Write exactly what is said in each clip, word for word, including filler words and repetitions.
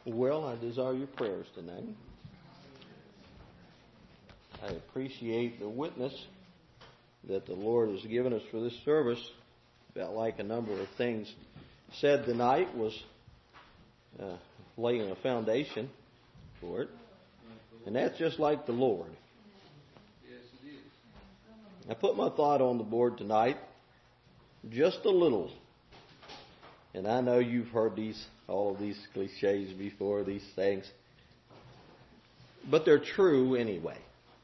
Well, I desire your prayers tonight. I appreciate the witness that the Lord has given us for this service. Felt like a number of things said tonight was uh, laying a foundation for it. And that's just like the Lord. I put my thought on the board tonight, just a little. And I know you've heard these, all of these cliches before, these things. But they're true anyway.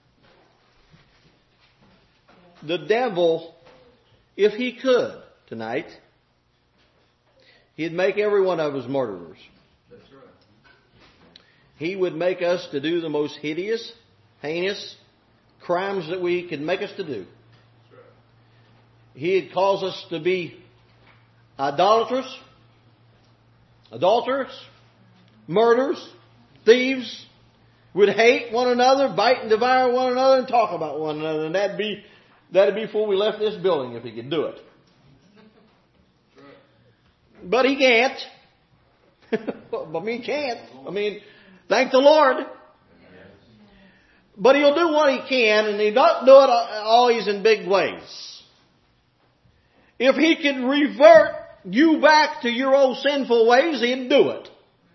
The devil, if he could tonight, he'd make every one of us murderers. That's right. He would make us to do the most hideous, heinous crimes that we could make us to do. That's right. He'd cause us to be idolaters, adulterers, murderers, thieves, would hate one another, bite and devour one another, and talk about one another. And that'd be that'd be before we left this building if he could do it. But he can't. I mean, he can't. I mean, thank the Lord. But he'll do what he can, and he don't do it always in big ways. If he could revert you back to your old sinful ways, he'd do it.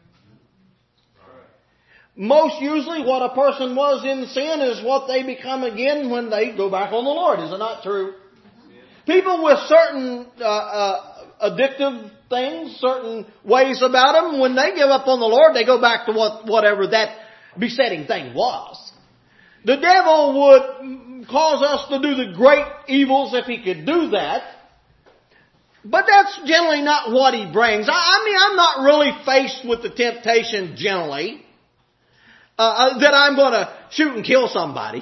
Most usually what a person was in sin is what they become again when they go back on the Lord. Is it not true? People with certain uh, uh, addictive things, certain ways about them, when they give up on the Lord, they go back to what whatever that besetting thing was. The devil would cause us to do the great evils if he could do that. But that's generally not what he brings. I, I mean, I'm not really faced with the temptation generally uh, that I'm going to shoot and kill somebody.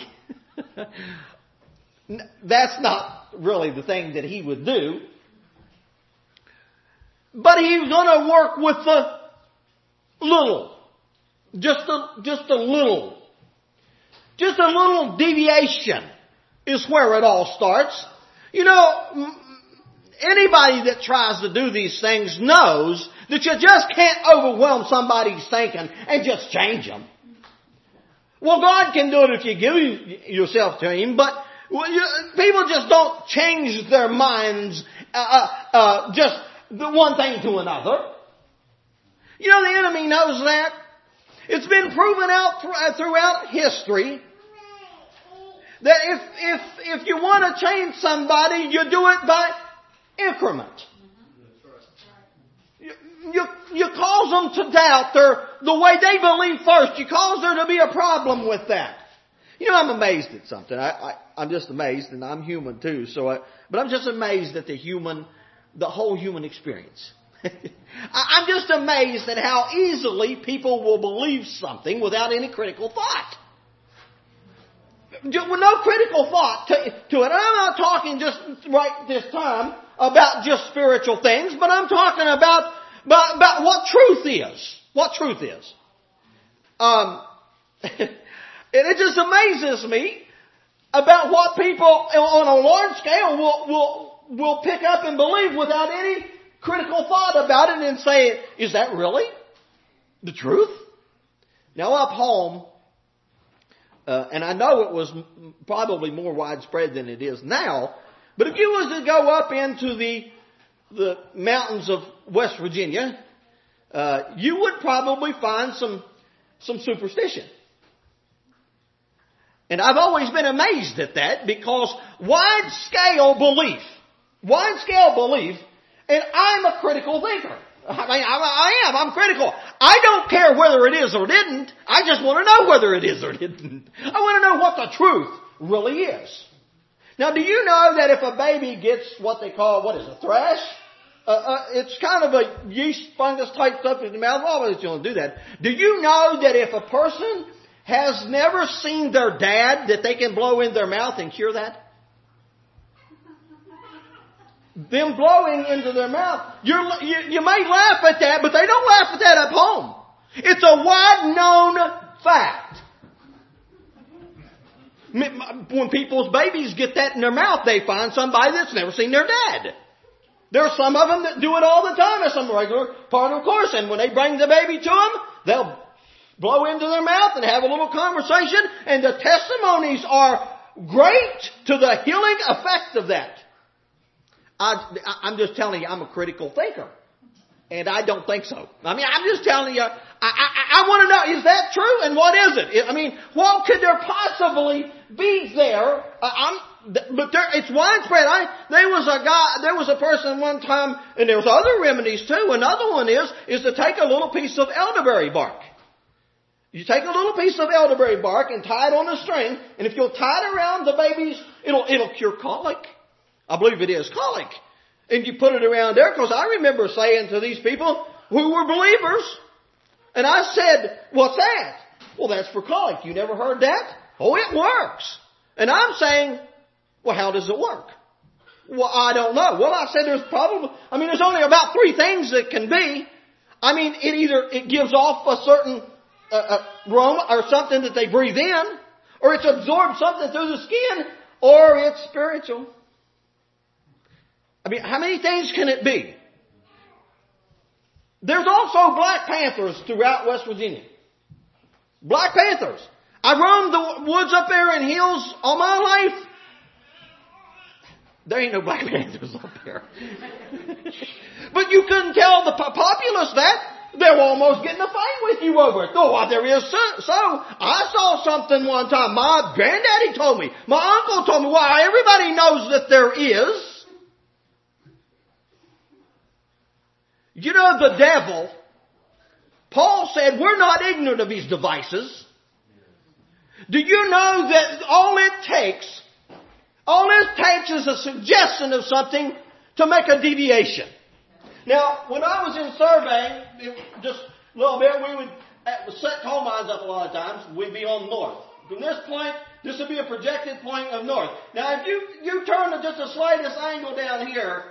That's not really the thing that he would do. But he's going to work with the little. Just a, just a little. Just a little deviation is where it all starts. You know, anybody that tries to do these things knows that you just can't overwhelm somebody's thinking and just change them. Well, God can do it if you give yourself to Him, but people just don't change their minds uh, uh, uh, just the one thing to another. You know, the enemy knows that. It's been proven out throughout history that if if if you want to change somebody, you do it by increment. You, you, you cause them to doubt their, the way they believe first. You cause there to be a problem with that. You know, I'm amazed at something. I, I, I'm just amazed, and I'm human too. So, I, but I'm just amazed at the human, the whole human experience. I'm just amazed at how easily people will believe something without any critical thought. With no critical thought to, to it. I'm not talking just right this time about just spiritual things, but I'm talking about, about, about what truth is. What truth is. Um, and it just amazes me about what people on a large scale will, will, will pick up and believe without any critical thought about it and say, is that really the truth? Now up home, uh, and I know it was probably more widespread than it is now, but if you was to go up into the the mountains of West Virginia, uh, you would probably find some some superstition. And I've always been amazed at that because wide scale belief, wide scale belief, and I'm a critical thinker. I mean, I, I am. I'm critical. I don't care whether it is or didn't. I just want to know whether it is or didn't. I want to know what the truth really is. Now, do you know that if a baby gets what they call, what is a thrush? Uh, uh, it's kind of a yeast fungus type stuff in the mouth. Well, obviously you don't do that. Do you know that if a person has never seen their dad, that they can blow in their mouth and cure that? Them blowing into their mouth. You're, you, you may laugh at that, but they don't laugh at that at home. It's a wide known fact. When people's babies get that in their mouth, they find somebody that's never seen their dad. There are some of them that do it all the time as some regular part of the course. And when they bring the baby to them, they'll blow into their mouth and have a little conversation, and the testimonies are great to the healing effect of that. I, I'm just telling you, I'm a critical thinker. And I don't think so. I mean, I'm just telling you, I, I, I want to know, is that true? And what is it? I mean, what could there possibly be there? Uh, I'm, but there, it's widespread. I, there was a guy, there was a person one time, and there was other remedies too. Another one is, is to take a little piece of elderberry bark. You take a little piece of elderberry bark and tie it on a string, and if you'll tie it around the baby's, it'll, it'll cure colic. I believe it is colic. And you put it around there, because I remember saying to these people who were believers, and I said, what's that? Well, that's for colic. You never heard that? Oh, it works. And I'm saying, well, how does it work? Well, I don't know. Well, I said there's probably, I mean, there's only about three things that can be. I mean, it either, it gives off a certain uh, uh, aroma or something that they breathe in, or it's absorbed something through the skin, or it's spiritual. I mean, how many things can it be? There's also Black Panthers throughout West Virginia. Black Panthers. I roamed the woods up there in hills all my life. There ain't no Black Panthers up there. But you couldn't tell the populace that. They were almost getting a fight with you over it. Oh, well, there is so, so. I saw something one time. My granddaddy told me. My uncle told me. Well, everybody knows that there is. You know, the devil, Paul said, we're not ignorant of his devices. Do you know that all it takes, all it takes is a suggestion of something to make a deviation? Now, when I was in surveying, it, just a little bit, we would set coal mines up a lot of times. We'd be on north. From this point, this would be a projected point of north. Now, if you, you turn to just the slightest angle down here,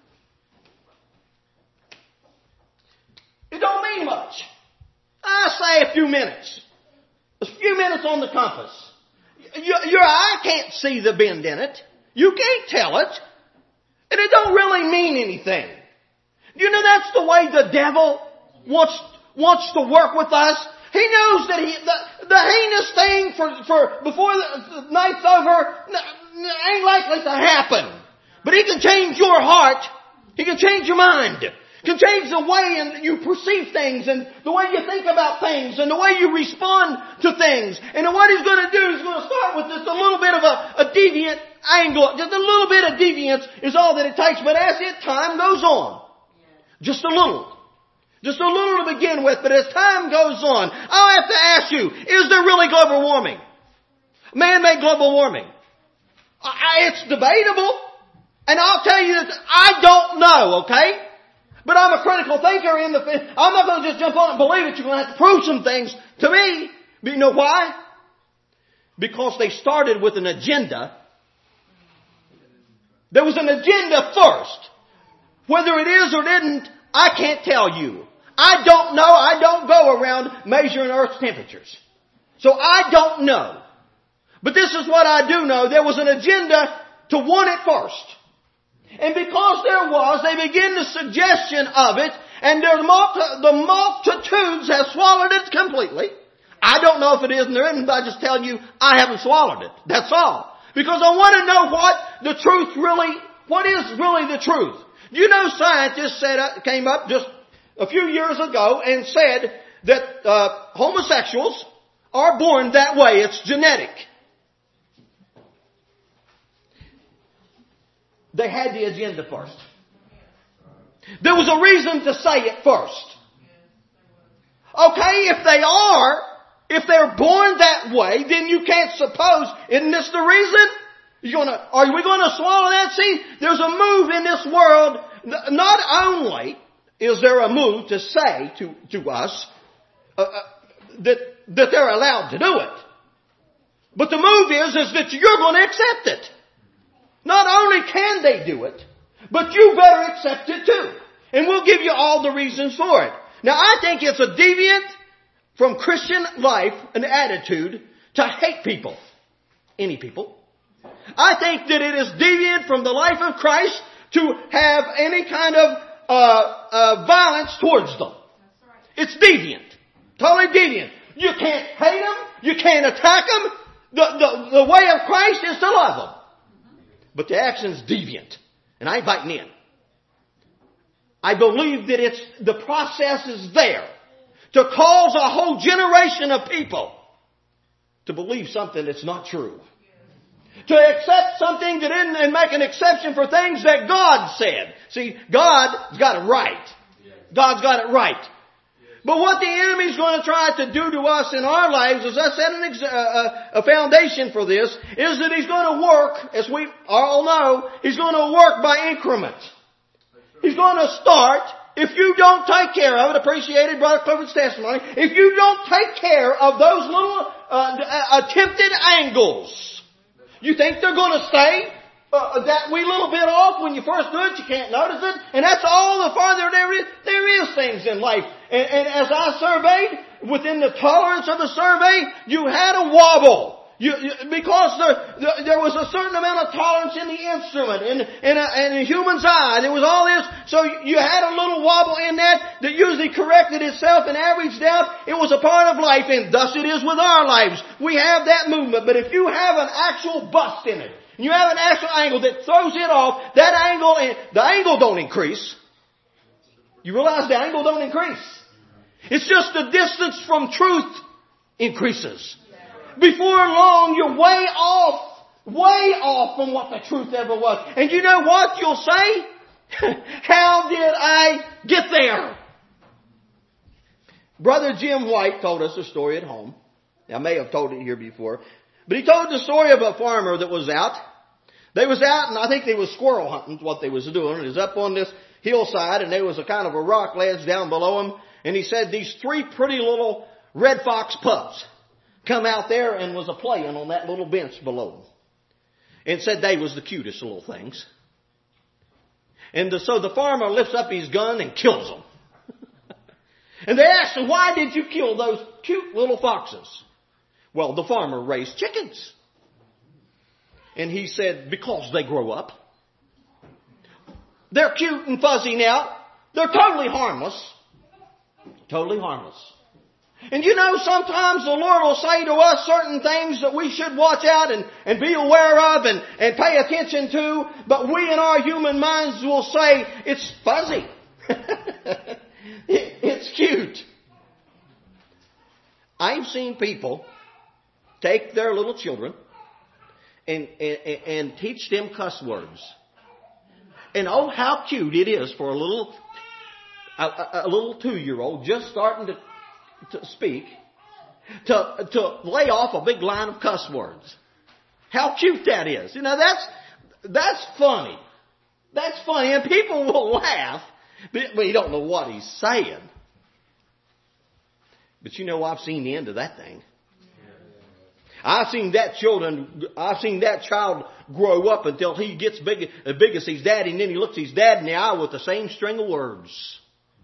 it don't mean much. I say a few minutes. A few minutes on the compass. Your, your eye can't see the bend in it. You can't tell it. And it don't really mean anything. You know that's the way the devil wants, wants to work with us. He knows that he, the, the heinous thing for, for before the night's over ain't likely to happen. But he can change your heart. He can change your mind. Can change the way and you perceive things and the way you think about things and the way you respond to things. And what he's going to do is going to start with just a little bit of a, a deviant angle. Just a little bit of deviance is all that it takes. But as it time goes on, just a little, just a little to begin with, but as time goes on, I'll have to ask you, is there really global warming? Man-made global warming? I, it's debatable. And I'll tell you that I don't know, okay? But I'm a critical thinker in the, I'm not going to just jump on and believe it. You're going to have to prove some things to me. But you know why? Because they started with an agenda. There was an agenda first. Whether it is or didn't, I can't tell you. I don't know. I don't go around measuring Earth's temperatures. So I don't know. But this is what I do know. There was an agenda to want it first. And because there was, they begin the suggestion of it, and the multitudes have swallowed it completely. I don't know if it is and there isn't, but I'm just telling you, I haven't swallowed it. That's all. Because I want to know what the truth really, what is really the truth. You know, scientists said, came up just a few years ago and said that uh, homosexuals are born that way. It's genetic. They had the agenda first. There was a reason to say it first. Okay, if they are, if they're born that way, then you can't suppose, isn't this the reason? You're gonna, are we going to swallow that? See, there's a move in this world. Not only is there a move to say to, to us uh, uh, that, that they're allowed to do it, but the move is, is that you're going to accept it. Not only can they do it, but you better accept it too. And we'll give you all the reasons for it. Now I think it's a deviant from Christian life, an attitude to hate people. Any people. I think that it is deviant from the life of Christ to have any kind of uh, uh, violence towards them. It's deviant. Totally deviant. You can't hate them. You can't attack them. The, the, the way of Christ is to love them. But the action's deviant. And I ain't biting in. I believe that it's, the process is there to cause a whole generation of people to believe something that's not true. To accept something that isn't, and make an exception for things that God said. See, God's got it right. God's got it right. But what the enemy's going to try to do to us in our lives, as I said, an ex- uh, a foundation for this, is that he's going to work, as we all know, he's going to work by increments. He's going to start, if you don't take care of it, appreciated Brother Clifford's testimony, if you don't take care of those little uh, attempted angles, you think they're going to stay uh, that wee little bit off when you first do it? You can't notice it. And that's all the farther there is. There is things in life. And, and as I surveyed, within the tolerance of the survey, you had a wobble. You, you, because there, there, there was a certain amount of tolerance in the instrument, in, in, a, in a human's eye. There was all this. So you had a little wobble in that that usually corrected itself and averaged out. It was a part of life, and thus it is with our lives. We have that movement. But if you have an actual bust in it, and you have an actual angle that throws it off, that angle, the angle don't increase. You realize the angle don't increase. It's just the distance from truth increases. Before long, you're way off, way off from what the truth ever was. And you know what you'll say? How did I get there? Brother Jim White told us a story at home. I may have told it here before. But he told the story of a farmer that was out. They was out, and I think they was squirrel hunting, what they was doing. It was up on this hillside, and there was a kind of a rock ledge down below him. And he said these three pretty little red fox pups come out there and was a playing on that little bench below them. And said they was the cutest little things. And the, so the farmer lifts up his gun and kills them. And they asked him, why did you kill those cute little foxes? Well, the farmer raised chickens. And he said, because they grow up. They're cute and fuzzy now. They're totally harmless. Totally harmless. And you know, sometimes the Lord will say to us certain things that we should watch out and, and be aware of and, and pay attention to. But we in our human minds will say, it's fuzzy. it, it's cute. I've seen people take their little children and, and, and teach them cuss words. And oh, how cute it is for a little, a, a, a little two-year-old just starting to to speak, to, to lay off a big line of cuss words. How cute that is. You know, that's, that's funny. That's funny. And people will laugh, but you don't know what he's saying. But you know, I've seen the end of that thing. I've seen that children, I've seen that child grow up until he gets big, as big as his daddy, and then he looks his dad in the eye with the same string of words.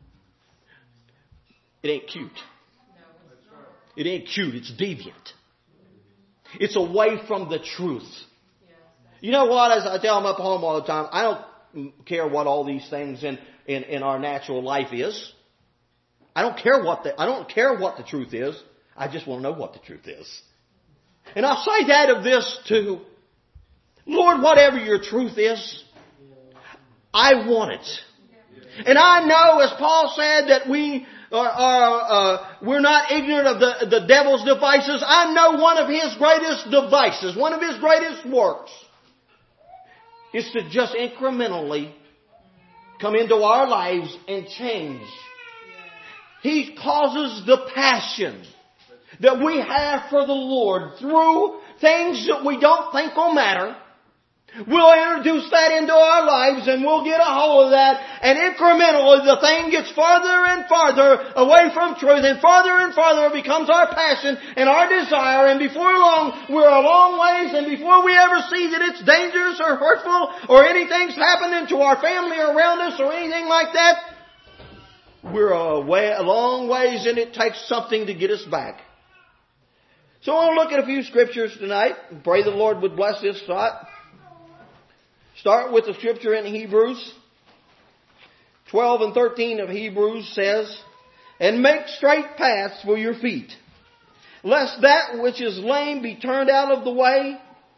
It ain't cute. It ain't cute. It's deviant. It's away from the truth. You know what? As I tell them up home all the time, I don't care what all these things in, in, in our natural life is. I don't care what the, I don't care what the truth is. I just want to know what the truth is. And I'll say that of this too. Lord, whatever your truth is, I want it. And I know, as Paul said, that we are, are uh, we're not ignorant of the, the devil's devices. I know one of his greatest devices, one of his greatest works, is to just incrementally come into our lives and change. He causes the passion that we have for the Lord through things that we don't think will matter. We'll introduce that into our lives and we'll get a hold of that, and incrementally the thing gets farther and farther away from truth, and farther and farther it becomes our passion and our desire, and before long we're a long ways, and before we ever see that it's dangerous or hurtful or anything's happening to our family around us or anything like that, we're a, way, a long ways, and it takes something to get us back. So I want to look at a few scriptures tonight and pray the Lord would bless this thought. Start with the scripture in Hebrews. twelve and thirteen of Hebrews says, and make straight paths for your feet, lest that which is lame be turned out of the way,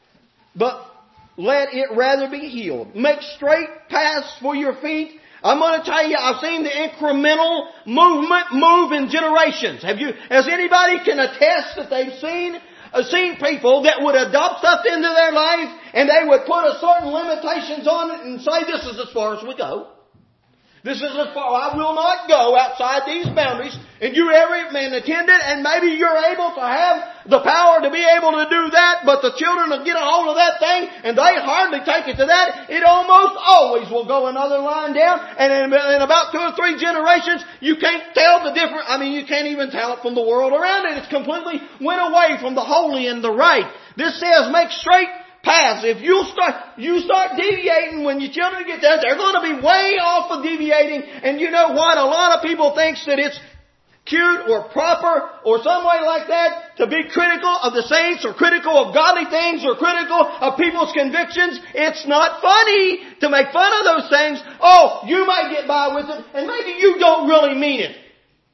but let it rather be healed. Make straight paths for your feet. I'm going to tell you, I've seen the incremental movement move in generations. Have you, has anybody can attest that they've seen, uh, seen people that would adopt stuff into their life and they would put a certain limitations on it and say, this is as far as we go. This is as far, I will not go outside these boundaries. And you every man attended, and maybe you're able to have the power to be able to do that, but the children will get a hold of that thing, and they hardly take it to that. It almost always will go another line down, and in, in about two or three generations, you can't tell the difference. I mean, you can't even tell it from the world around it. It's completely went away from the holy and the right. This says, make straight paths. If you start, you start deviating when your children get there, they're going to be way off of deviating. And you know what? A lot of people thinks that it's cute or proper or some way like that to be critical of the saints or critical of godly things or critical of people's convictions. It's not funny to make fun of those things. Oh, you might get by with it and maybe you don't really mean it.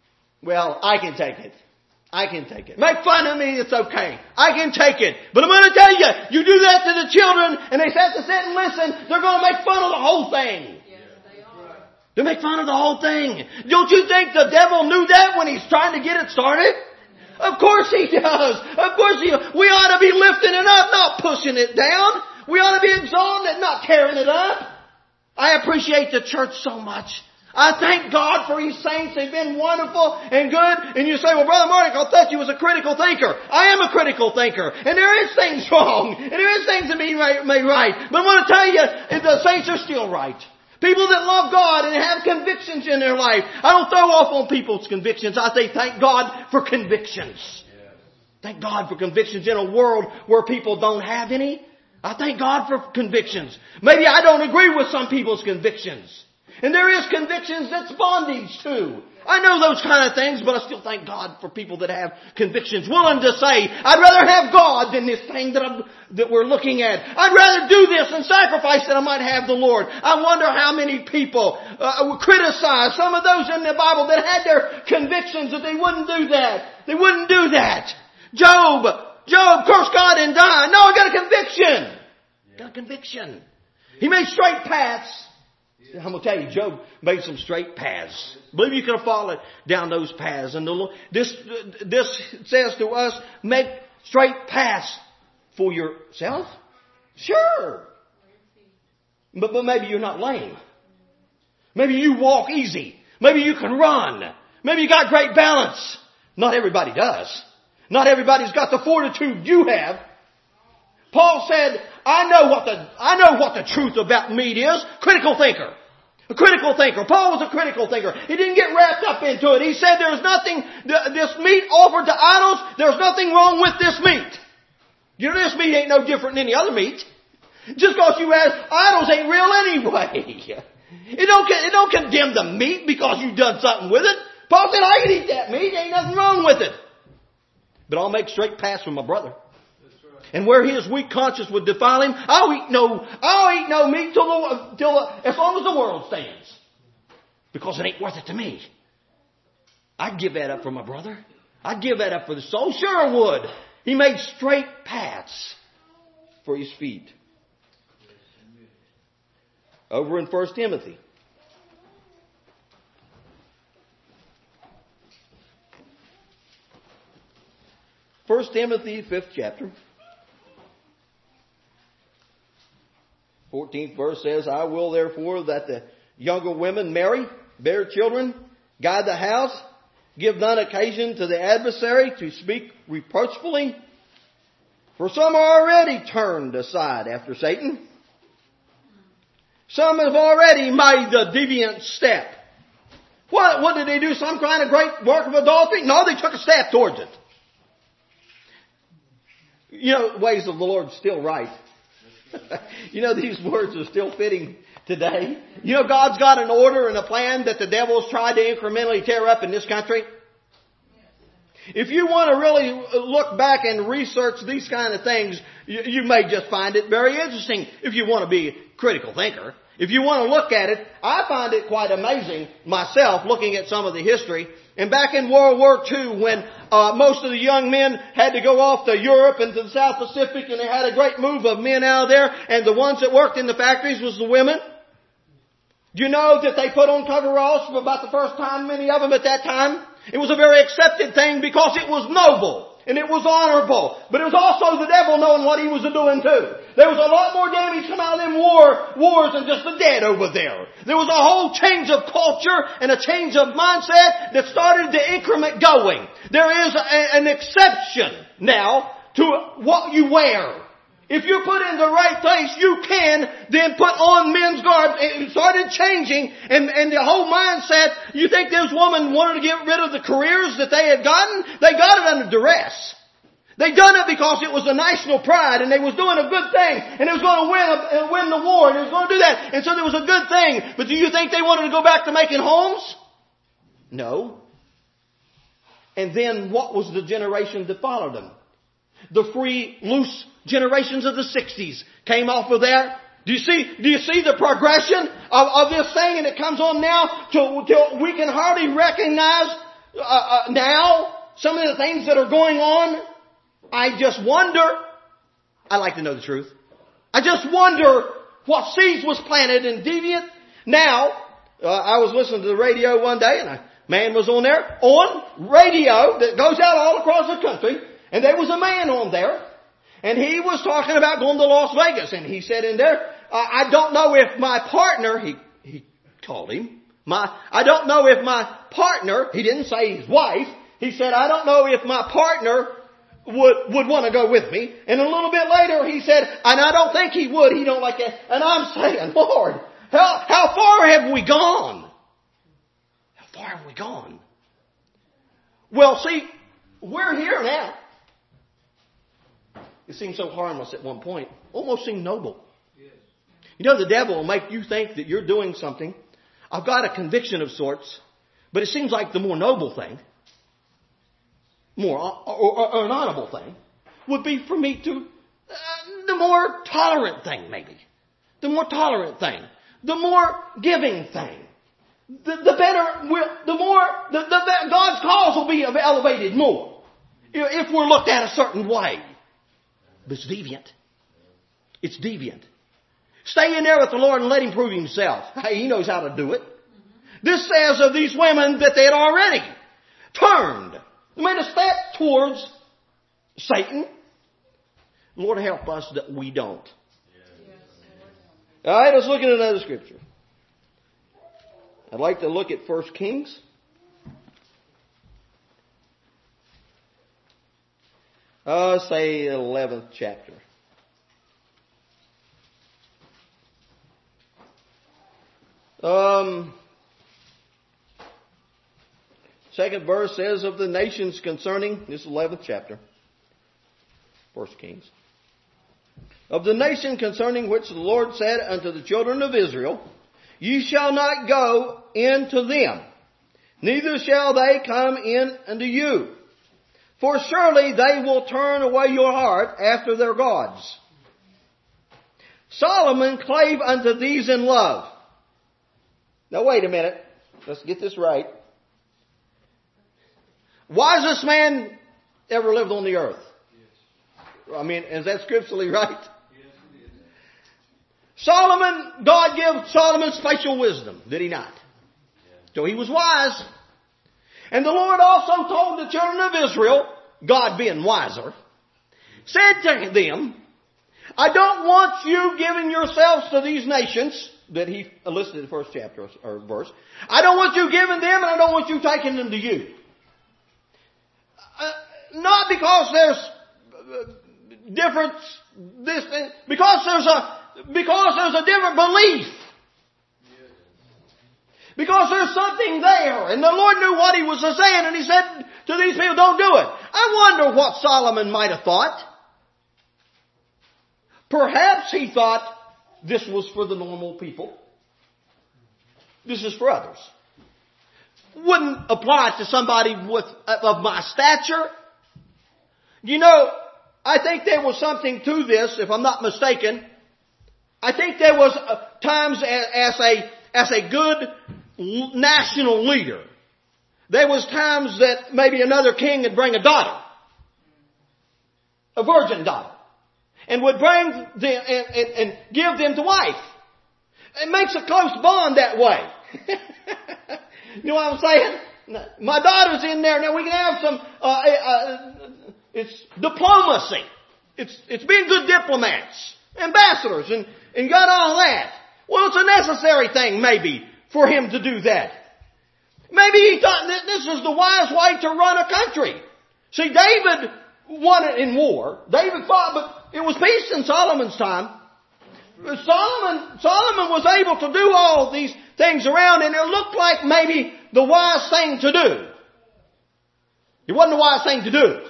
Well, I can take it. I can take it. Make fun of me, it's okay. I can take it. But I'm going to tell you, you do that to the children and they have to sit and listen, they're going to make fun of the whole thing. Yes, they are. They make fun of the whole thing. Don't you think the devil knew that when he's trying to get it started? Of course he does. Of course he does. We ought to be lifting it up, not pushing it down. We ought to be exalting it, not tearing it up. I appreciate the church so much. I thank God for His saints. They've been wonderful and good. And you say, well, Brother Mark, I thought you was a critical thinker. I am a critical thinker. And there is things wrong. And there is things that be made right. But I want to tell you, the saints are still right. People that love God and have convictions in their life. I don't throw off on people's convictions. I say thank God for convictions. Thank God for convictions in a world where people don't have any. I thank God for convictions. Maybe I don't agree with some people's convictions. And there is convictions that's bondage too. I know those kind of things, but I still thank God for people that have convictions, willing to say, I'd rather have God than this thing that I'm, that we're looking at. I'd rather do this and sacrifice that I might have the Lord. I wonder how many people uh, criticize some of those in the Bible that had their convictions that they wouldn't do that. They wouldn't do that. Job, Job cursed God and died. No, I got a conviction. Got a conviction. He made straight paths. I'm going to tell you, Job made some straight paths. I believe you could have followed down those paths. And the Lord, this, this says to us, make straight paths for yourself. Sure. But, but maybe you're not lame. Maybe you walk easy. Maybe you can run. Maybe you got great balance. Not everybody does. Not everybody's got the fortitude you have. Paul said, I know what the, I know what the truth about meat is. Critical thinker. A critical thinker. Paul was a critical thinker. He didn't get wrapped up into it. He said there's nothing, this meat offered to idols, there's nothing wrong with this meat. You know, this meat ain't no different than any other meat. Just because you ask, idols ain't real anyway. It don't, it don't condemn the meat because you've done something with it. Paul said, I can eat that meat. Ain't nothing wrong with it. But I'll make straight paths with my brother. And where his weak conscience would defile him, I'll eat no, I'll eat no meat till the, till the, as long as the world stands. Because it ain't worth it to me. I'd give that up for my brother. I'd give that up for the soul. Sure I would. He made straight paths for his feet. Over in First Timothy. First Timothy, fifth chapter. fourteenth verse says, I will therefore that the younger women marry, bear children, guide the house, give none occasion to the adversary to speak reproachfully. For some are already turned aside after Satan. Some have already made the deviant step. What, what did they do? Some kind of great work of adultery? No, they took a step towards it. You know, ways of the Lord still right. You know, these words are still fitting today. You know, God's got an order and a plan that the devil's tried to incrementally tear up in this country. If you want to really look back and research these kind of things, you, you may just find it very interesting if you want to be a critical thinker. If you want to look at it, I find it quite amazing myself looking at some of the history. And back in World War Two, when uh, most of the young men had to go off to Europe and to the South Pacific, and they had a great move of men out of there, and the ones that worked in the factories was the women. Do you know that they put on coveralls for about the first time, many of them at that time? It was a very accepted thing because it was noble. And it was honorable. But it was also the devil knowing what he was doing too. There was a lot more damage come out of them war, wars than just the dead over there. There was a whole change of culture and a change of mindset that started the increment going. There is a, an exception now to what you wear. If you put in the right place, you can then put on men's garb. It started changing, and, and the whole mindset, you think those women wanted to get rid of the careers that they had gotten? They got it under duress. They done it because it was a national pride, and they was doing a good thing, and it was going to win, uh, win the war, and it was going to do that, and so there was a good thing. But do you think they wanted to go back to making homes? No. And then what was the generation that followed them? The free, loose generations of the sixties came off of that. Do you see, do you see the progression of, of this thing? And it comes on now till, till we can hardly recognize uh, uh, now some of the things that are going on. I just wonder, I'd like to know the truth. I just wonder what seeds was planted in deviant. Now, uh, I was listening to the radio one day, and a man was on there, on radio that goes out all across the country. And there was a man on there, and he was talking about going to Las Vegas. And he said in there, I don't know if my partner, he, he called him, my, I don't know if my partner, he didn't say his wife, he said, I don't know if my partner would, would want to go with me. And a little bit later he said, and I don't think he would, he don't like it. And I'm saying, Lord, how, how far have we gone? How far have we gone? Well, see, we're here now. It seemed so harmless at one point. Almost seemed noble. Yes. You know, the devil will make you think that you're doing something. I've got a conviction of sorts, but it seems like the more noble thing, more or, or, or an honorable thing, would be for me to, uh, the more tolerant thing maybe. The more tolerant thing. The more giving thing. The, the better, the more, the, the, God's cause will be elevated more. If we're looked at a certain way. But it's deviant. It's deviant. Stay in there with the Lord and let Him prove Himself. Hey, He knows how to do it. Mm-hmm. This says of these women that they had already turned, made a step towards Satan. Lord, help us that we don't. Yes. All right, let's look at another scripture. I'd like to look at First Kings. Uh, say eleventh chapter. Um, second verse says of the nations concerning, this eleventh chapter, First Kings. Of the nation concerning which the Lord said unto the children of Israel, Ye shall not go into them, neither shall they come in unto you. For surely they will turn away your heart after their gods. Solomon clave unto these in love. Now wait a minute. Let's get this right. Wisest man ever lived on the earth. I mean, is that scripturally right? Yes, it is. Solomon, God gave Solomon spatial wisdom, did He not? So he was wise. And the Lord also told the children of Israel, God being wiser, said to them, I don't want you giving yourselves to these nations that He listed in the first chapter or verse. I don't want you giving them, and I don't want you taking them to you. Uh, not because there's difference, this, because there's a, because there's a different belief. Because there's something there. And the Lord knew what He was saying. And He said to these people, don't do it. I wonder what Solomon might have thought. Perhaps he thought this was for the normal people. This is for others. Wouldn't apply to somebody with of my stature. You know, I think there was something to this, if I'm not mistaken. I think there was uh, times as, as a as a good national leader, there was times that maybe another king would bring a daughter, a virgin daughter, and would bring them and, and, and give them to wife. It makes a close bond that way. You know what I'm saying? My daughter's in there. Now we can have some, uh, uh, it's diplomacy. It's, it's being good diplomats, ambassadors, and, and got all that. Well, it's a necessary thing maybe for him to do that. Maybe he thought that this is the wise way to run a country. See, David won it in war. David fought, but it was peace in Solomon's time. Solomon, Solomon was able to do all these things around, and it looked like maybe the wise thing to do. It wasn't a wise thing to do.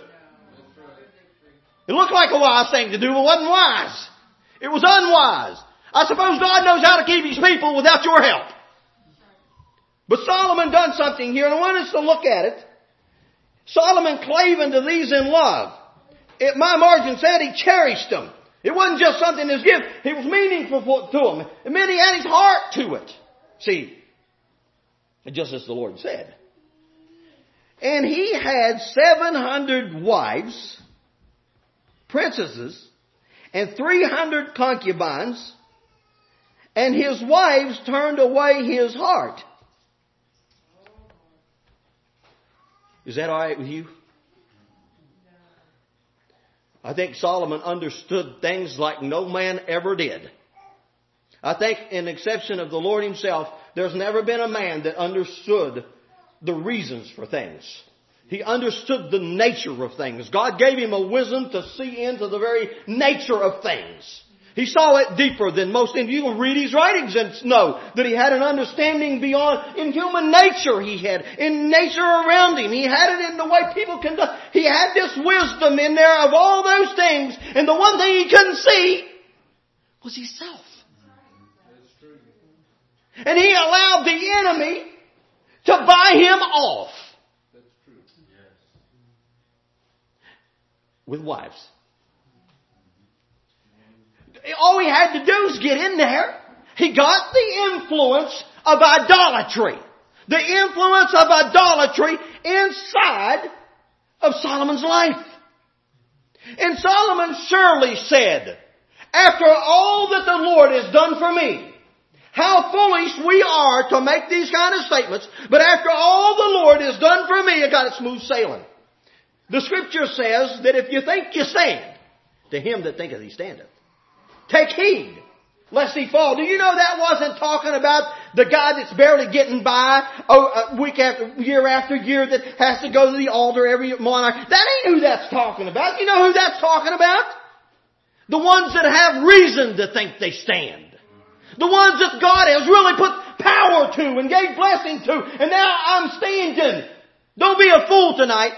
It looked like a wise thing to do, but it wasn't wise. It was unwise. I suppose God knows how to keep His people without your help. But Solomon done something here, and I want us to look at it. Solomon clave unto these in love. It, my margin said he cherished them. It wasn't just something that's given. It was meaningful to him. It meant he had his heart to it. See, just as the Lord said. And he had seven hundred wives, princesses, and three hundred concubines, and his wives turned away his heart. Is that all right with you? I think Solomon understood things like no man ever did. I think, in exception of the Lord Himself, there's never been a man that understood the reasons for things. He understood the nature of things. God gave him a wisdom to see into the very nature of things. He saw it deeper than most. And you can read his writings and know that he had an understanding beyond, in human nature he had, in nature around him. He had it in the way people conduct. He had this wisdom in there of all those things. And the one thing he couldn't see was himself. And he allowed the enemy to buy him off. With wives. All he had to do was get in there. He got the influence of idolatry. The influence of idolatry inside of Solomon's life. And Solomon surely said, after all that the Lord has done for me, how foolish we are to make these kind of statements, but after all the Lord has done for me, I got it smooth sailing. The Scripture says that if you think you stand, to him that thinketh he standeth. Take heed, lest he fall. Do you know that wasn't talking about the guy that's barely getting by oh, week after year after year that has to go to the altar every morning? That ain't who that's talking about. You know who that's talking about? The ones that have reason to think they stand. The ones that God has really put power to and gave blessing to. And now I'm standing. Don't be a fool tonight.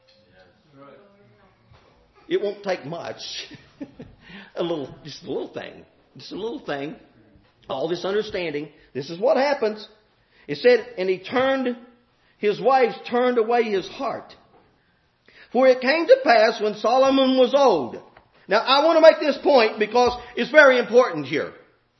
It won't take much. a little, just a little thing. Just a little thing. All this understanding. This is what happens. It said, and he turned, his wives turned away his heart. For it came to pass when Solomon was old. Now I want to make this point because it's very important here.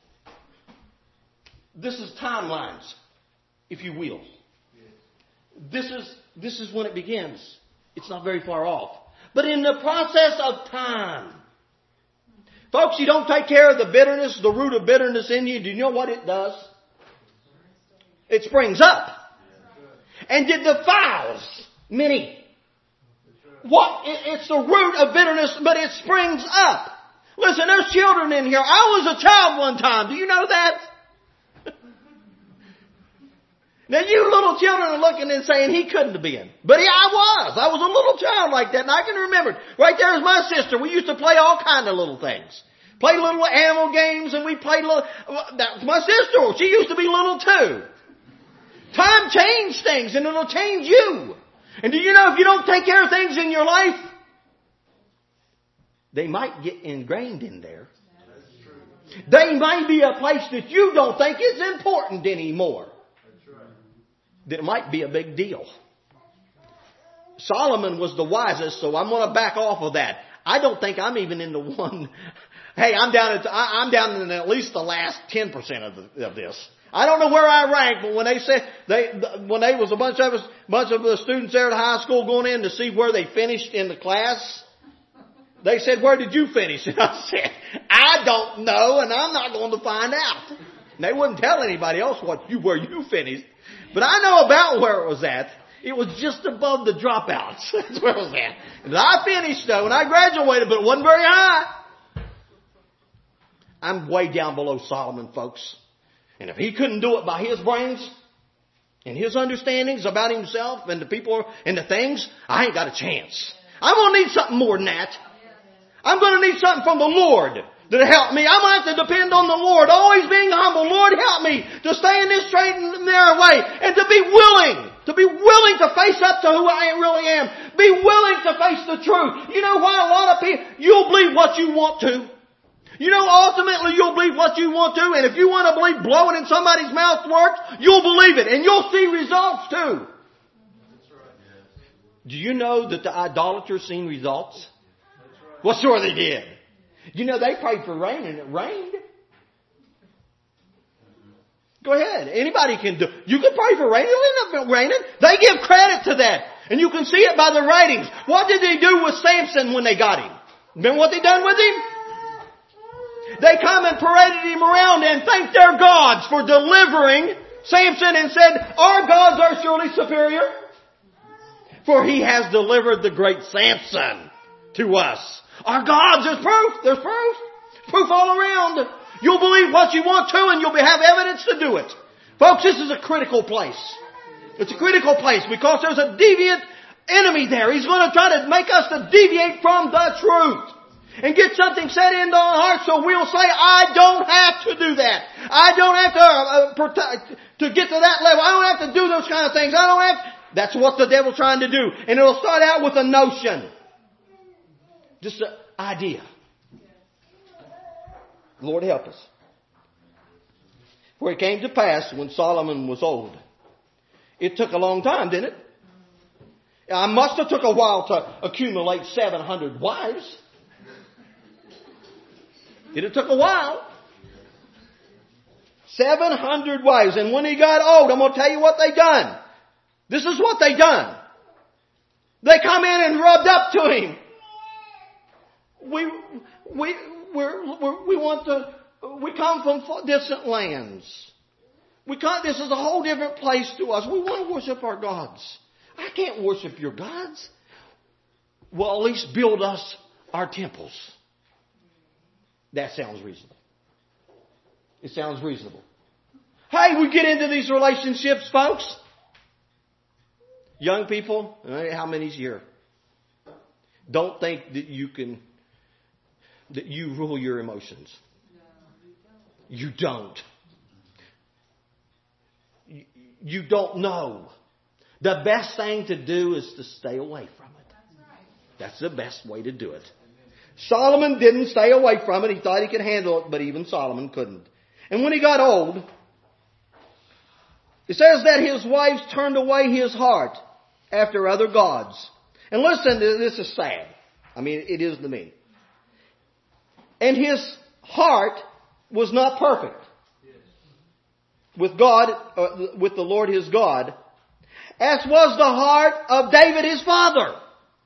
This is timelines, if you will. This is, this is when it begins. It's not very far off. But in the process of time. Folks, you don't take care of the bitterness, the root of bitterness in you. Do you know what it does? It springs up. And it defiles many. What? It's the root of bitterness, but it springs up. Listen, there's children in here. I was a child one time. Do you know that? Now you little children are looking and saying he couldn't have been. But yeah, I was. I was a little child like that and I can remember it. Right there is my sister. We used to play all kind of little things. Play little animal games and we played little, that was my sister. She used to be little too. Time changed things and it'll change you. And do you know if you don't take care of things in your life, they might get ingrained in there. They might be a place that you don't think is important anymore. That might be a big deal. Solomon was the wisest, so I'm going to back off of that. I don't think I'm even in the one Hey, I'm down at, I, I'm down in at least the last ten percent of, the, of this. I don't know where I rank, but when they said, they, when they was a bunch of us, bunch of the students there at high school going in to see where they finished in the class, they said, where did you finish? And I said, I don't know, and I'm not going to find out. And they wouldn't tell anybody else what you, where you finished. But I know about where it was at. It was just above the dropouts. That's where it was at. And I finished though, and I graduated, but it wasn't very high. I'm way down below Solomon, folks. And if he couldn't do it by his brains and his understandings about himself and the people and the things, I ain't got a chance. I'm going to need something more than that. I'm going to need something from the Lord to help me. I'm going to have to depend on the Lord, always being humble. Lord, help me to stay in this straight and narrow way and to be willing, to be willing to face up to who I really am. Be willing to face the truth. You know why a lot of people, you'll believe what you want to. You know, ultimately you'll believe what you want to, and if you want to believe blowing in somebody's mouth works, you'll believe it, and you'll see results too. Do you know that the idolaters seen results? Well, sure they did. You know, they prayed for rain and it rained. Go ahead. Anybody can do. You can pray for rain. It'll end up raining. They give credit to that. And you can see it by the ratings. What did they do with Samson when they got him? Remember what they done with him? They come and paraded him around and thanked their gods for delivering Samson and said, our gods are surely superior. For he has delivered the great Samson to us. Our gods, there's proof. There's proof. Proof all around. You'll believe what you want to and you'll have evidence to do it. Folks, this is a critical place. It's a critical place because there's a deviant enemy there. He's going to try to make us to deviate from the truth. And get something set into our hearts so we'll say, I don't have to do that. I don't have to uh, protect, to get to that level. I don't have to do those kind of things. I don't have to. That's what the devil's trying to do. And it'll start out with a notion. Just an idea. Lord help us. For it came to pass when Solomon was old. It took a long time, didn't it? I must have took a while to accumulate seven hundred wives. It took a while. seven hundred wives. And when he got old, I'm going to tell you what they done. This is what they done. They come in and rubbed up to him. We, we, we're, we're, we want to, we come from distant lands. We come, this is a whole different place to us. We want to worship our gods. I can't worship your gods. Well, at least build us our temples. That sounds reasonable. It sounds reasonable. Hey, we get into these relationships, folks. Young people, how many's here? Don't think that you can, that you rule your emotions. You don't. You don't know. The best thing to do is to stay away from it. That's the best way to do it. Solomon didn't stay away from it. He thought he could handle it, but even Solomon couldn't. And when he got old, it says that his wives turned away his heart after other gods. And listen, this is sad. I mean, it is to me. And his heart was not perfect with God, uh, with the Lord his God, as was the heart of David his father.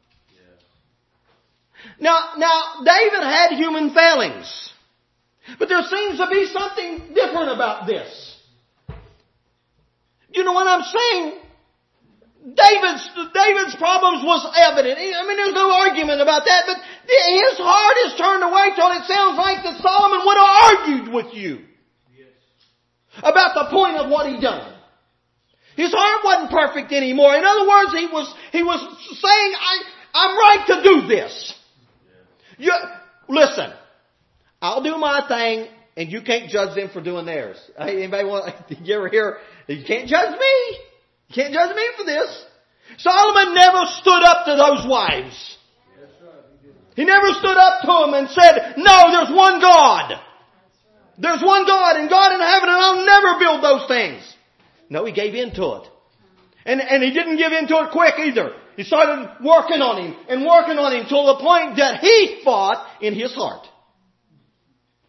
Now, now, David had human failings. But there seems to be something different about this. You know what I'm saying? David's, David's problems was evident. I mean, there's no argument about that, but his heart is turned away till it sounds like that Solomon would have argued with you. Yes. About the point of what he done. His heart wasn't perfect anymore. In other words, he was, he was saying, I, I'm right to do this. You, listen, I'll do my thing and you can't judge them for doing theirs. Anybody want, you ever hear, you can't judge me. You can't judge me for this. Solomon never stood up to those wives. He never stood up to them and said, no, there's one God. There's one God and God in heaven and I'll never build those things. No, he gave in to it. And, and he didn't give in to it quick either. He started working on him and working on him till the point that he fought in his heart.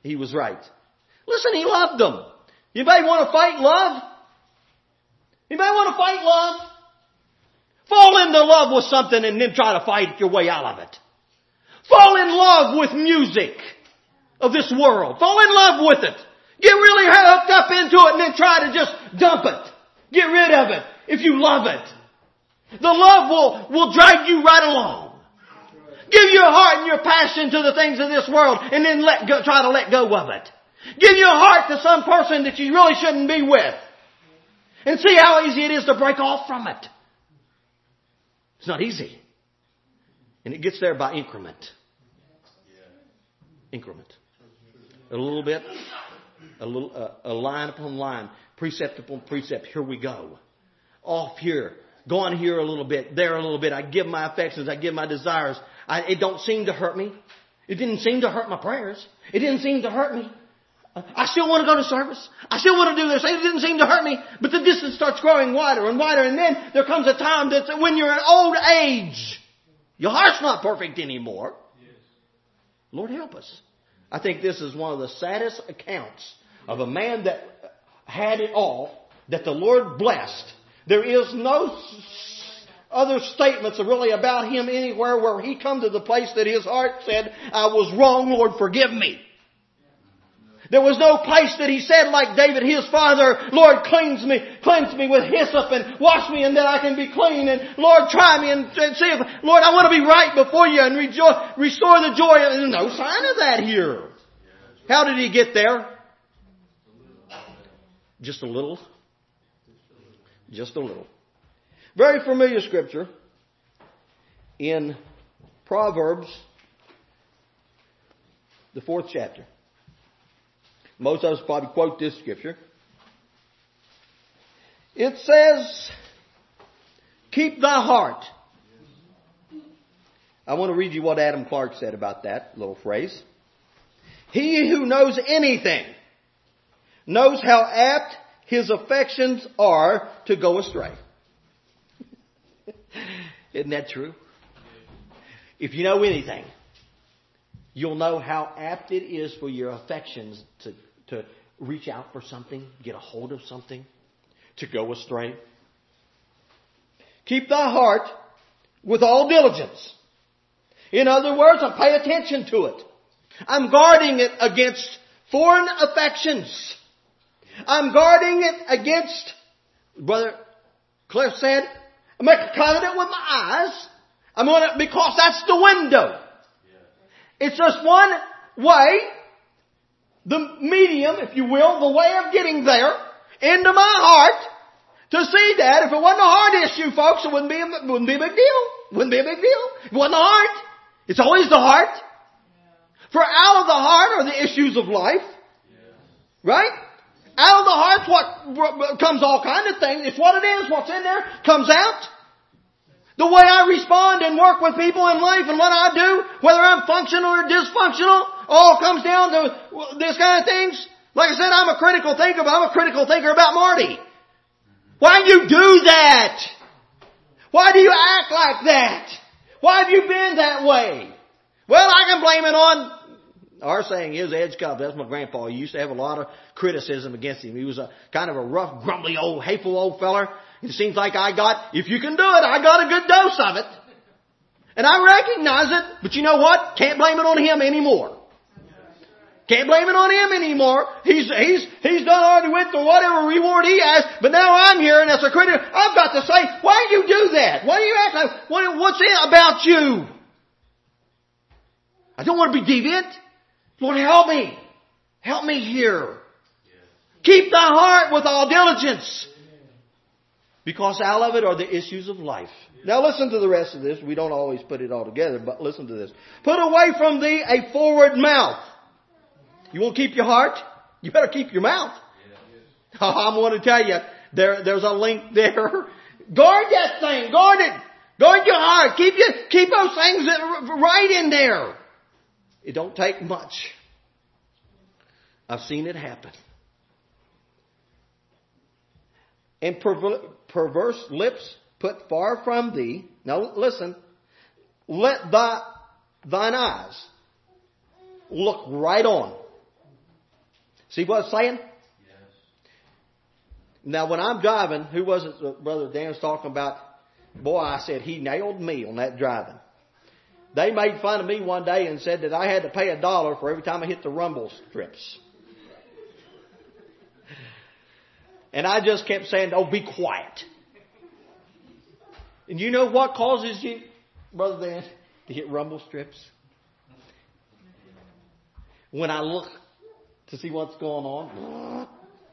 he was right. Listen, he loved them. Anybody want to fight love? Anybody want to fight love? Fall into love with something and then try to fight your way out of it. Fall in love with music of this world. Fall in love with it. Get really hooked up into it and then try to just dump it. Get rid of it if you love it. The love will, will drag you right along. Give your heart and your passion to the things of this world and then let go, try to let go of it. Give your heart to some person that you really shouldn't be with. And see how easy it is to break off from it. It's not easy. And it gets there by increment. Increment. A little bit, a little, uh, a line upon line, precept upon precept. Here we go. Off here. Go on here a little bit, there a little bit. I give my affections, I give my desires. I, it don't seem to hurt me. It didn't seem to hurt my prayers. It didn't seem to hurt me. I still want to go to service. I still want to do this. It didn't seem to hurt me. But the distance starts growing wider and wider. And then there comes a time that when you're in old age, your heart's not perfect anymore. Lord help us. I think this is one of the saddest accounts of a man that had it all, that the Lord blessed. There is no other statements really about him anywhere where he come to the place that his heart said, I was wrong, Lord, forgive me. There was no place that he said like David, his father, Lord, cleanse me, cleanse me with hyssop and wash me and then I can be clean. And Lord, try me and, and see if, Lord, I want to be right before you and rejoice, restore the joy. There's no sign of that here. How did he get there? Just a little. Just a little. Very familiar scripture in Proverbs, the fourth chapter. Most of us probably quote this scripture. It says, keep thy heart. I want to read you what Adam Clark said about that little phrase. He who knows anything knows how apt his affections are to go astray. Isn't that true? If you know anything, you'll know how apt it is for your affections to, to reach out for something, get a hold of something, to go astray. Keep thy heart with all diligence. In other words, I pay attention to it. I'm guarding it against foreign affections. I'm guarding it against, Brother Cliff said, I make a covenant with my eyes. I'm going to, because that's the window. It's just one way, the medium, if you will, the way of getting there into my heart to see that. If it wasn't a heart issue, folks, it wouldn't be a, wouldn't be a big deal. Wouldn't be a big deal. It wasn't the heart. It's always the heart. For out of the heart are the issues of life. Right? Out of the heart's what comes all kind of things. It's what it is. What's in there comes out. The way I respond and work with people in life and what I do, whether I'm functional or dysfunctional, all comes down to this kind of things. Like I said, I'm a critical thinker, but I'm a critical thinker about Marty. Why do you do that? Why do you act like that? Why have you been that way? Well, I can blame it on, our saying is Edge Cobb. That's my grandpa. He used to have a lot of criticism against him. He was a kind of a rough, grumbly, old, hateful old feller. It seems like I got, if you can do it, I got a good dose of it. And I recognize it, but you know what? Can't blame it on him anymore. Can't blame it on him anymore. He's, he's, he's done already went to whatever reward he has, but now I'm here and as a critic, I've got to say, why do you do that? Why do you act like, what, what's it about you? I don't want to be deviant. Lord, help me. Help me here. Keep thy heart with all diligence, because out of it are the issues of life. Now listen to the rest of this. We don't always put it all together, but listen to this. Put away from thee a forward mouth. You want to keep your heart? You better keep your mouth. I'm going to tell you, there, there's a link there. Guard that thing. Guard it. Guard your heart. Keep your, keep those things right in there. It don't take much. I've seen it happen. And perver- perverse lips put far from thee. Now listen. Let thy, thine eyes look right on. See what I'm saying? Now, when I'm driving, who was it that Brother Dan was talking about? Boy, I said, he nailed me on that driving. They made fun of me one day and said that I had to pay a dollar for every time I hit the rumble strips. And I just kept saying, oh, be quiet. And you know what causes you, Brother Dan, to hit rumble strips? When I look to see what's going on.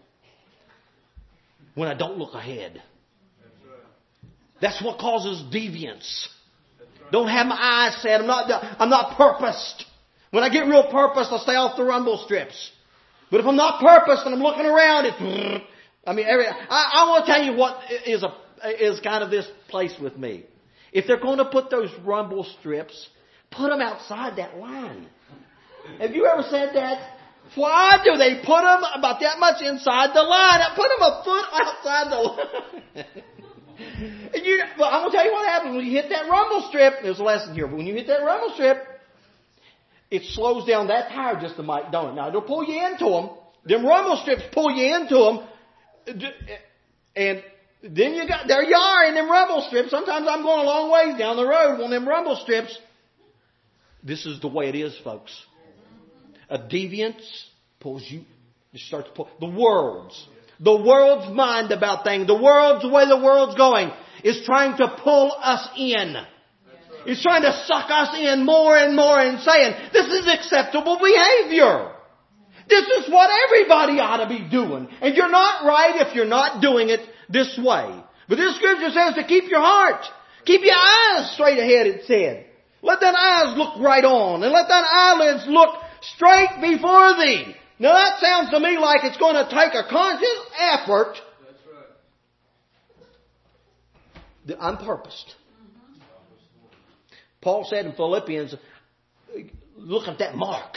When I don't look ahead. That's what causes deviance. Don't have my eyes set. I'm not, I'm not purposed. When I get real purposed, I'll stay off the rumble strips. But if I'm not purposed and I'm looking around, it, I mean, every, I, I want to tell you what is a, is kind of this place with me. If they're going to put those rumble strips, put them outside that line. Have you ever said that? Why do they put them about that much inside the line? Put them a foot outside the line. And you, well, I'm going to tell you what happens when you hit that rumble strip. There's a lesson here. But when you hit that rumble strip, it slows down that tire just a mite, don't it? Now, it'll pull you into them. Them rumble strips pull you into them. And then you got, there you are in them rumble strips. Sometimes I'm going a long ways down the road on them rumble strips. This is the way it is, folks. A deviance pulls you, it starts to pull. The world's, the world's mind about things, the world's the way the world's going is trying to pull us in. It's trying to suck us in more and more and saying, this is acceptable behavior. This is what everybody ought to be doing. And you're not right if you're not doing it this way. But this scripture says to keep your heart. Keep your eyes straight ahead, it said. Let thine eyes look right on. And let thine eyelids look straight before thee. Now that sounds to me like it's going to take a conscious effort. That's right. I'm purposed. Paul said in Philippians, look at that mark.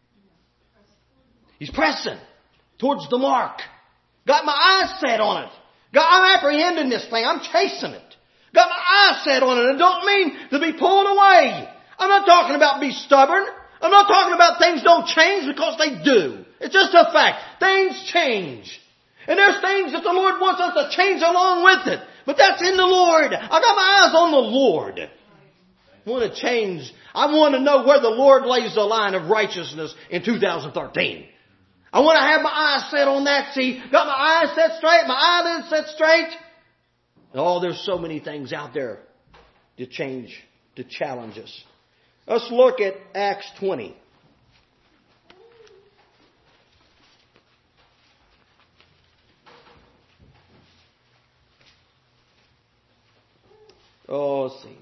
He's pressing towards the mark. Got my eyes set on it. Got, I'm apprehending this thing. I'm chasing it. Got my eyes set on it. It don't mean to be pulled away. I'm not talking about be stubborn. I'm not talking about things don't change because they do. It's just a fact. Things change. And there's things that the Lord wants us to change along with it. But that's in the Lord. I got my eyes on the Lord. I want to change. I want to know where the Lord lays the line of righteousness in two thousand thirteen. I want to have my eyes set on that. See, got my eyes set straight, my eyelids set straight. Oh, there's so many things out there to change, to challenge us. Let's look at Acts twenty. Oh, let's see.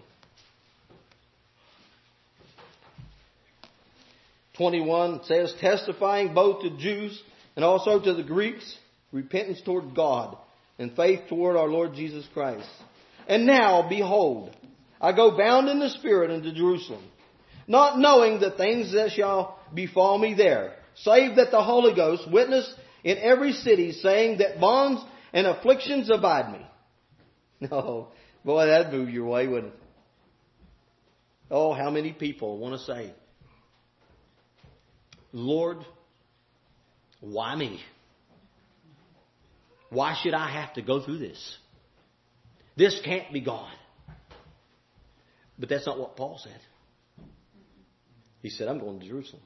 twenty-one says, testifying both to Jews and also to the Greeks, repentance toward God and faith toward our Lord Jesus Christ. And now, behold, I go bound in the Spirit into Jerusalem, not knowing the things that shall befall me there, save that the Holy Ghost witness in every city, saying that bonds and afflictions abide me. Oh, boy, that'd move your way, wouldn't it? Oh, how many people want to say, Lord, why me? Why should I have to go through this? This can't be God. But that's not what Paul said. He said, I'm going to Jerusalem.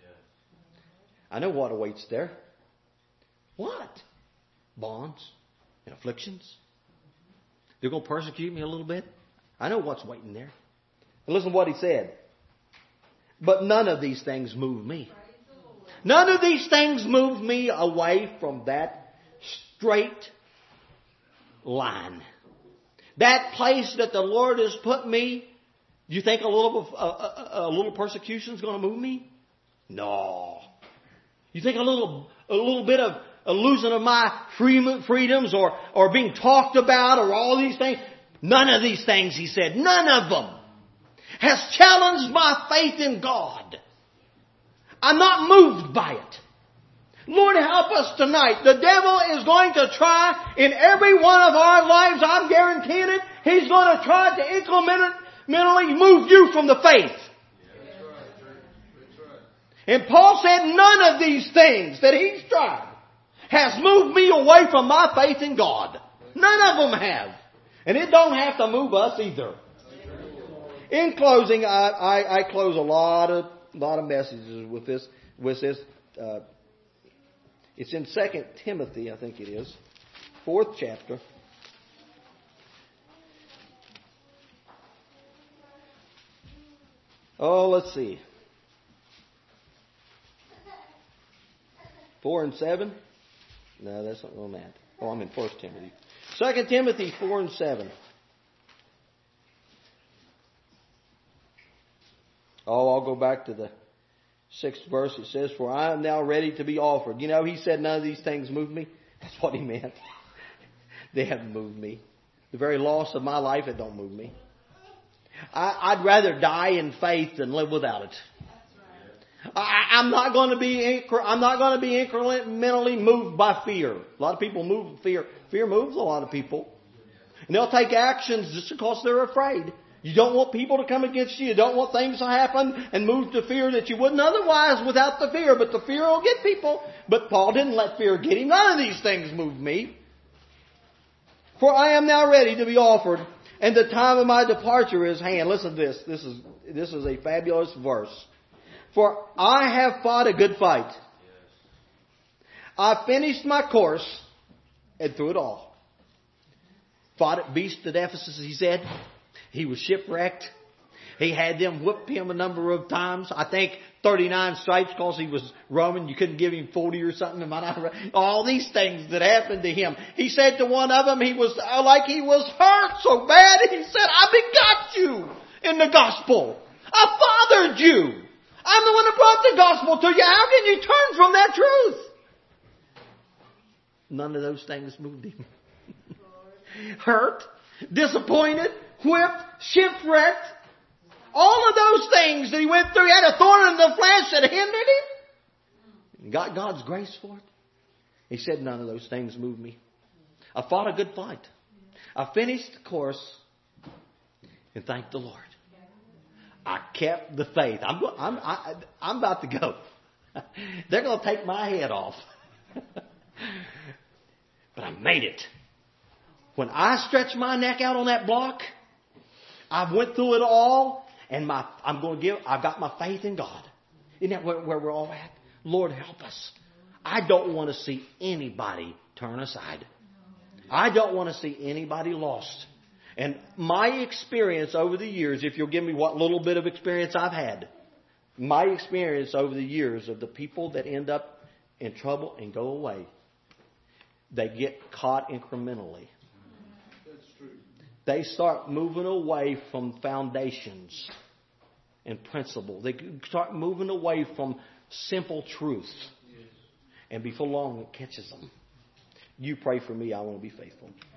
I know what awaits there. What? Bonds and afflictions. They're going to persecute me a little bit. I know what's waiting there. And listen to what he said. But none of these things move me. None of these things move me away from that straight line. That place that the Lord has put me. Do you think a little, a, a, a little persecution is going to move me? No. You think a little, a little bit of a losing of my freedoms or, or being talked about or all these things? None of these things, he said, none of them has challenged my faith in God. I'm not moved by it. Lord, help us tonight. The devil is going to try in every one of our lives. I'm guaranteeing it. He's going to try to incrementally move you from the faith. And Paul said none of these things that he's tried has moved me away from my faith in God. None of them have. And it don't have to move us either. In closing, I, I, I close a lot of lot of messages with this. With this, uh, it's in Second Timothy, I think it is, fourth chapter. Oh, let's see. Four and seven? No, that's not where I'm at. Oh, I'm in First Timothy. Second Timothy four and seven. Oh, I'll go back to the sixth verse. It says, "For I am now ready to be offered." You know, he said none of these things move me. That's what he meant. They haven't moved me. The very loss of my life, it don't move me. I, I'd rather die in faith than live without it. I, I'm not going to be. I'm not going to be incrementally moved by fear. A lot of people move with fear. Fear moves a lot of people, and they'll take actions just because they're afraid. You don't want people to come against you. You don't want things to happen and move to fear that you wouldn't otherwise without the fear. But the fear will get people. But Paul didn't let fear get him. None of these things move me. "For I am now ready to be offered, and the time of my departure is at hand." Listen to this. This is this is a fabulous verse. "For I have fought a good fight. I finished my course, and through it all. Fought at beast at Ephesus," he said. He was shipwrecked. He had them whip him a number of times. I think thirty-nine stripes because he was Roman. You couldn't give him forty or something. Am I not right? All these things that happened to him. He said to one of them, he was like he was hurt so bad. He said, "I begot you in the gospel. I fathered you. I'm the one that brought the gospel to you. How can you turn from that truth?" None of those things moved him. Hurt, disappointed, whipped, shipwrecked. All of those things that he went through, he had a thorn in the flesh that hindered him. He got God's grace for it. He said, "None of those things moved me. I fought a good fight. I finished the course, and thank the Lord. I kept the faith." I'm I'm I, I'm about to go. They're going to take my head off, but I made it. When I stretched my neck out on that block, I went through it all, and my I'm going to give. I've got my faith in God. Isn't that where, where we're all at? Lord, help us. I don't want to see anybody turn aside. I don't want to see anybody lost. And my experience over the years, if you'll give me what little bit of experience I've had, my experience over the years of the people that end up in trouble and go away, they get caught incrementally. They start moving away from foundations and principle. They start moving away from simple truth. And before long, it catches them. You pray for me. I want to be faithful.